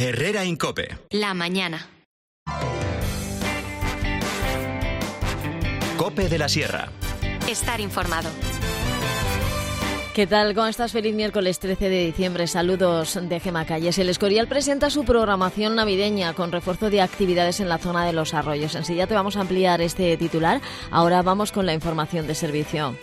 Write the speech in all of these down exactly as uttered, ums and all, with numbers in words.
Herrera en COPE. La mañana. COPE de la Sierra. Estar informado. ¿Qué tal? ¿Cómo estás? Feliz miércoles trece de diciembre. Saludos de Gema Calles. El Escorial presenta su programación navideña con refuerzo de actividades en la zona de Los Arroyos. Enseguida te vamos a ampliar este titular. Ahora vamos con la información de servicio.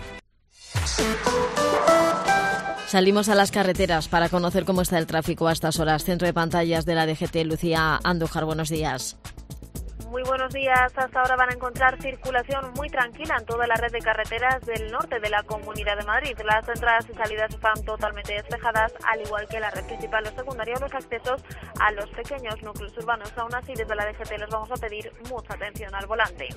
Salimos a las carreteras para conocer cómo está el tráfico a estas horas. Centro de pantallas de la D G T, Lucía Andújar, buenos días. Muy buenos días. Hasta ahora van a encontrar circulación muy tranquila en toda la red de carreteras del norte de la Comunidad de Madrid. Las entradas y salidas están totalmente despejadas, al igual que la red principal o secundaria o los accesos a los pequeños núcleos urbanos. Aún así, desde la D G T les vamos a pedir mucha atención al volante.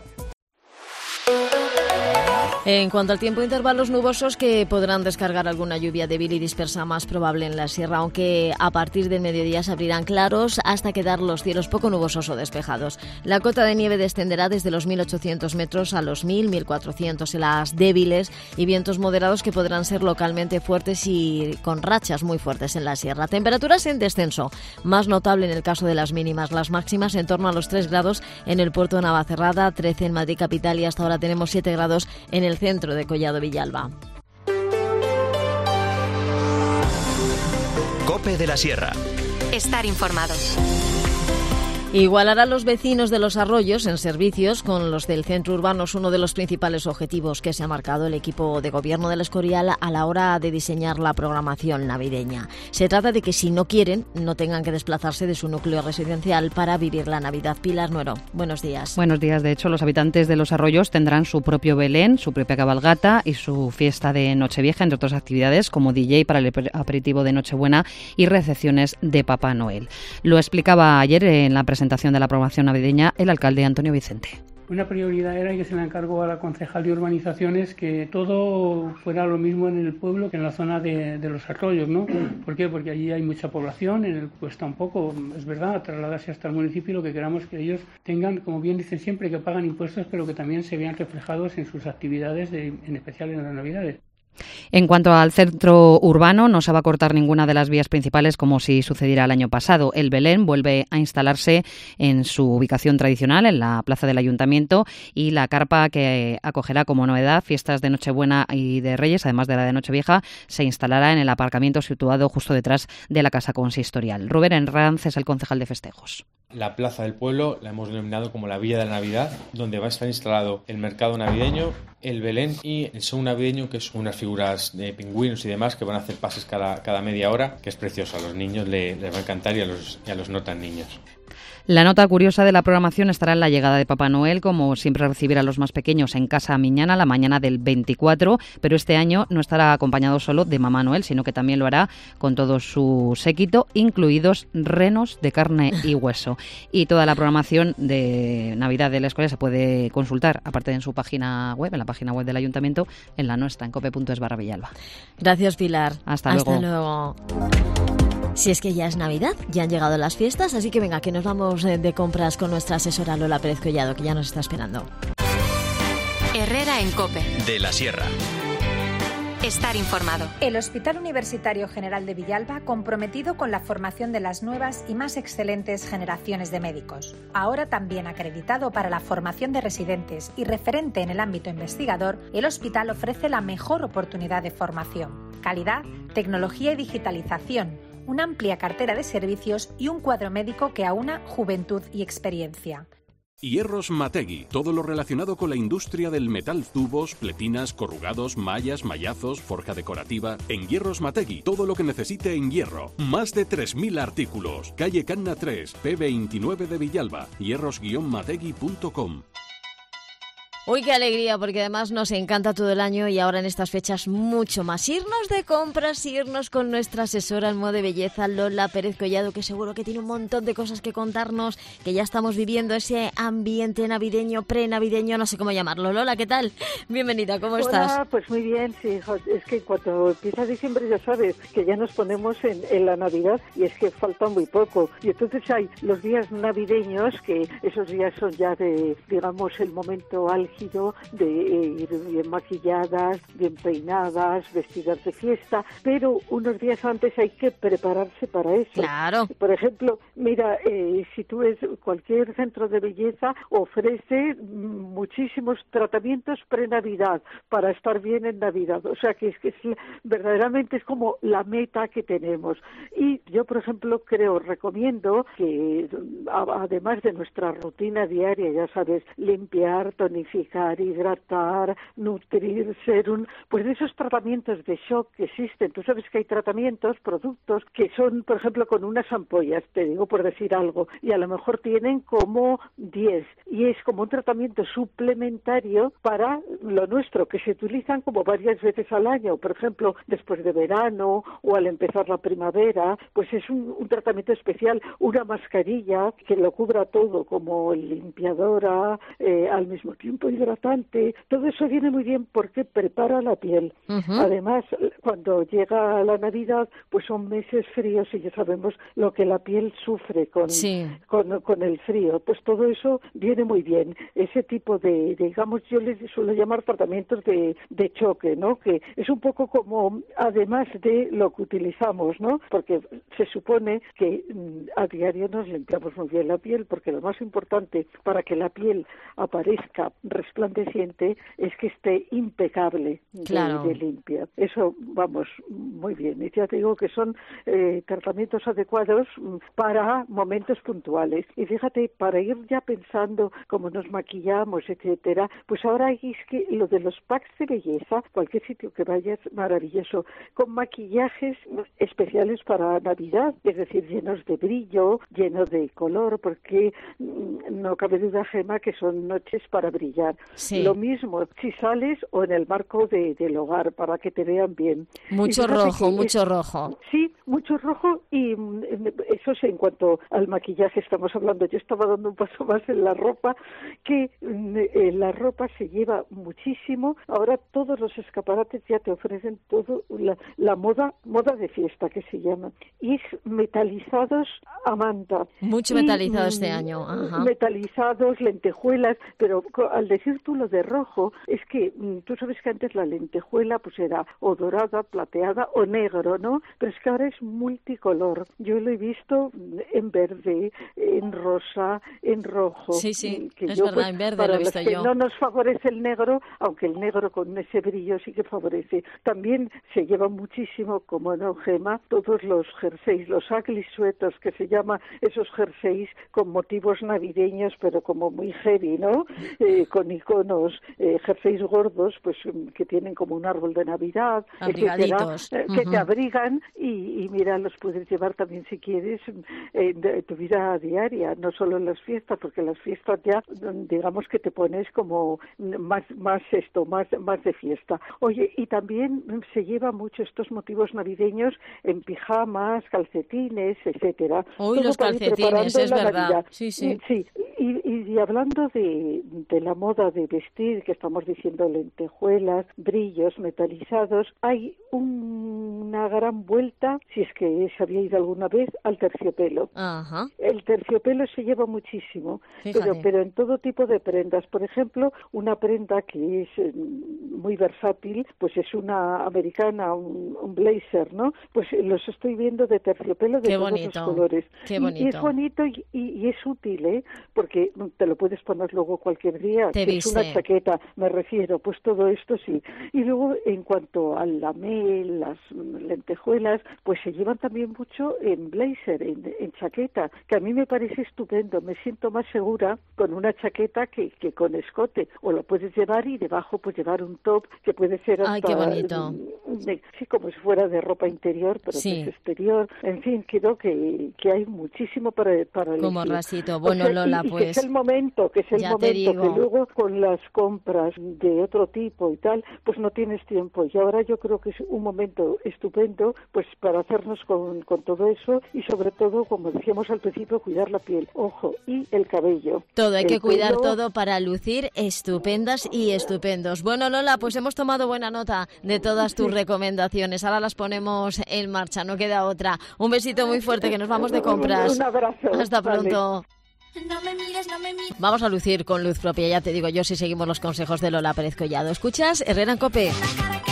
En cuanto al tiempo, intervalos nubosos que podrán descargar alguna lluvia débil y dispersa más probable en la sierra, aunque a partir del mediodía se abrirán claros hasta quedar los cielos poco nubosos o despejados. La cota de nieve descenderá desde los mil ochocientos metros a los mil, mil cuatrocientos en las débiles y vientos moderados que podrán ser localmente fuertes y con rachas muy fuertes en la sierra. Temperaturas en descenso, más notable en el caso de las mínimas, las máximas en torno a los tres grados en el puerto de Navacerrada, trece en Madrid capital y hasta ahora tenemos siete grados en el centro de Collado Villalba. COPE de la Sierra. Estar informado. Igualar a los vecinos de Los Arroyos en servicios con los del centro urbano es uno de los principales objetivos que se ha marcado el equipo de gobierno del Escorial a la hora de diseñar la programación navideña. Se trata de que si no quieren, no tengan que desplazarse de su núcleo residencial para vivir la Navidad. Pilar Nuero, buenos días. Buenos días. De hecho, los habitantes de Los Arroyos tendrán su propio Belén, su propia cabalgata y su fiesta de Nochevieja, entre otras actividades como D J para el aperitivo de Nochebuena y recepciones de Papá Noel. Lo explicaba ayer en la presentación presentación de la programación navideña el alcalde Antonio Vicente. Una prioridad era, y que se le encargó a la concejal de urbanizaciones, que todo fuera lo mismo en el pueblo que en la zona de, de Los Arroyos, ¿no? ¿Por qué? Porque allí hay mucha población, en el cuesta un poco, es verdad, trasladarse hasta el municipio, lo que queramos que ellos tengan, como bien dicen siempre, que pagan impuestos, pero que también se vean reflejados en sus actividades, de, en especial en las Navidades. En cuanto al centro urbano, no se va a cortar ninguna de las vías principales como si sucediera el año pasado. El Belén vuelve a instalarse en su ubicación tradicional, en la plaza del Ayuntamiento, y la carpa que acogerá como novedad fiestas de Nochebuena y de Reyes, además de la de Nochevieja, se instalará en el aparcamiento situado justo detrás de la Casa Consistorial. Rubén Herranz es el concejal de festejos. La Plaza del Pueblo la hemos denominado como la Villa de la Navidad, donde va a estar instalado el mercado navideño, el Belén y el show navideño, que son unas figuras de pingüinos y demás que van a hacer pases cada, cada media hora, que es precioso. A los niños les, les va a encantar y a los, y a los no tan niños. La nota curiosa de la programación estará en la llegada de Papá Noel, como siempre recibirá a los más pequeños en Casa Miñana la mañana del veinticuatro, pero este año no estará acompañado solo de Mamá Noel, sino que también lo hará con todo su séquito, incluidos renos de carne y hueso. Y toda la programación de Navidad de la escuela se puede consultar, aparte de en su página web, en la página web del Ayuntamiento, en la nuestra, en cope punto es barra Villalba. Gracias, Pilar. Hasta, Hasta luego. luego. Si es que ya es Navidad, ya han llegado las fiestas, así que venga, que nos vamos de compras con nuestra asesora Lola Pérez Collado, que ya nos está esperando. Herrera en COPE. De la Sierra. Estar informado. El Hospital Universitario General de Villalba, comprometido con la formación de las nuevas y más excelentes generaciones de médicos. Ahora también acreditado para la formación de residentes y referente en el ámbito investigador, el hospital ofrece la mejor oportunidad de formación. Calidad, tecnología y digitalización, una amplia cartera de servicios y un cuadro médico que aúna juventud y experiencia. Hierros Mategui, todo lo relacionado con la industria del metal, tubos, pletinas, corrugados, mallas, mallazos, forja decorativa. En Hierros Mategui, todo lo que necesite en hierro. Más de tres mil artículos. Calle Canna tres, P veintinueve de Villalba. hierros guion mategui punto com. Uy, qué alegría, porque además nos encanta todo el año y ahora en estas fechas mucho más. Irnos de compras, irnos con nuestra asesora en moda de belleza, Lola Pérez Collado, que seguro que tiene un montón de cosas que contarnos, que ya estamos viviendo ese ambiente navideño, pre-navideño, no sé cómo llamarlo. Lola, ¿qué tal? Bienvenida, ¿cómo Hola, estás? Hola, pues muy bien, sí, es que cuando empieza diciembre ya sabes que ya nos ponemos en, en la Navidad y es que falta muy poco. Y entonces hay los días navideños, que esos días son ya de, digamos, el momento álgido sido de ir bien maquilladas, bien peinadas, vestidas de fiesta, pero unos días antes hay que prepararse para eso. Claro. Por ejemplo, mira, eh, si tú ves cualquier centro de belleza ofrece muchísimos tratamientos pre-Navidad para estar bien en Navidad. O sea que es que es, verdaderamente es como la meta que tenemos. Y yo, por ejemplo, creo, recomiendo que a, además de nuestra rutina diaria, ya sabes, limpiar, tonificar, hidratar, nutrir, serum, pues de esos tratamientos de shock que existen. Tú sabes que hay tratamientos, productos que son, por ejemplo, con unas ampollas, te digo por decir algo, y a lo mejor tienen como diez, y es como un tratamiento suplementario para lo nuestro, que se utilizan como varias veces al año, por ejemplo, después de verano o al empezar la primavera, pues es un, un tratamiento especial, una mascarilla que lo cubra todo, como limpiadora, eh, al mismo tiempo hidratante. Todo eso viene muy bien porque prepara la piel. Uh-huh. Además, cuando llega la Navidad, pues son meses fríos y ya sabemos lo que la piel sufre con, sí. con, con el frío. Pues todo eso viene muy bien. Ese tipo de, de digamos, yo les suelo llamar tratamientos de, de choque, ¿no? Que es un poco como, además de lo que utilizamos, ¿no? Porque se supone que mm, a diario nos limpiamos muy bien la piel, porque lo más importante para que la piel aparezca resplandeciente es que esté impecable de, claro. de limpia. Eso, vamos, muy bien. Y ya te digo que son eh, tratamientos adecuados para momentos puntuales. Y fíjate, para ir ya pensando cómo nos maquillamos, etcétera, pues ahora es que lo de los packs de belleza, cualquier sitio que vayas, maravilloso, con maquillajes especiales para Navidad, es decir, llenos de brillo, llenos de color, porque no cabe duda, Gemma, que son noches para brillar. Sí. Lo mismo si sales o en el marco de, del hogar, para que te vean bien. Mucho rojo, mucho es, rojo. Sí, mucho rojo, y eso sí, en cuanto al maquillaje estamos hablando. Yo estaba dando un paso más en la ropa, que eh, la ropa se lleva muchísimo. Ahora todos los escaparates ya te ofrecen todo la, la moda, moda de fiesta que se llama, y es metalizados a manta. Mucho y, metalizado este año. Ajá. Metalizados, lentejuelas, pero al decir tú lo de rojo, es que tú sabes que antes la lentejuela pues era o dorada, plateada o negro, ¿no? Pero es que ahora es multicolor. Yo lo he visto en verde, en rosa, en rojo. Sí, sí, que es yo, verdad, pues, en verde para lo he visto los que yo. No nos favorece el negro, aunque el negro con ese brillo sí que favorece. También se lleva muchísimo, como no, Gemma, todos los jerseys, los ugly sweaters, que se llama esos jerseys con motivos navideños, pero como muy heavy, ¿no? Eh, con iconos, eh, jerseys gordos, pues que tienen como un árbol de Navidad, etcétera, eh, que uh-huh. te abrigan y, y mira, los puedes llevar también si quieres en eh, tu vida diaria, no solo en las fiestas, porque las fiestas ya, digamos que te pones como más, más esto, más, más de fiesta. Oye, y también se lleva mucho estos motivos navideños en pijamas, calcetines, etcétera. Uy, todo los calcetines, es verdad. Navidad. Sí, sí. Sí, y, y, y hablando de, de la moda de vestir, que estamos diciendo lentejuelas, brillos, metalizados, hay un, una gran vuelta, si es que se había ido alguna vez, al terciopelo. Ajá. El terciopelo se lleva muchísimo, pero, pero en todo tipo de prendas. Por ejemplo, una prenda que es eh, muy versátil, pues es una americana, un, un blazer, ¿no? Pues los estoy viendo de terciopelo de Qué todos bonito. los colores. Qué bonito. Y, y es bonito y, y, y es útil, ¿eh? Porque te lo puedes poner luego cualquier día. Te que viste. Es una chaqueta, me refiero, pues todo esto sí. Y luego, en cuanto al lamel, las lentejuelas, pues se llevan también mucho en blazer, en, en chaqueta, que a mí me parece estupendo. Me siento más segura con una chaqueta que, que con escote. O lo puedes llevar y debajo pues llevar un top que puede ser hasta... Ay, qué bonito. De, sí, como si fuera de ropa interior, pero sí. que es exterior. En fin, creo que, que hay muchísimo para, para elegir. Como rasito. Bueno, o sea, y, Lola, y pues... que es el momento, que es el momento que luego con las compras de otro tipo y tal, pues no tienes tiempo. Y ahora yo creo que es un momento estupendo pues para hacernos con, con todo eso y sobre todo, como decíamos al principio, cuidar la piel, ojo, y el cabello. Todo, hay el que cuidar pelo... todo para lucir estupendas y estupendos. Bueno, Lola, pues hemos tomado buena nota de todas tus sí. recomendaciones. Ahora las ponemos en marcha, no queda otra. Un besito muy fuerte, que nos vamos de compras. Un abrazo. Hasta pronto. Vale. No me mires, no me mires. Vamos a lucir con luz propia, ya te digo yo, si seguimos los consejos de Lola Pérez Collado. ¿Escuchas? Herrera en COPE. La cara que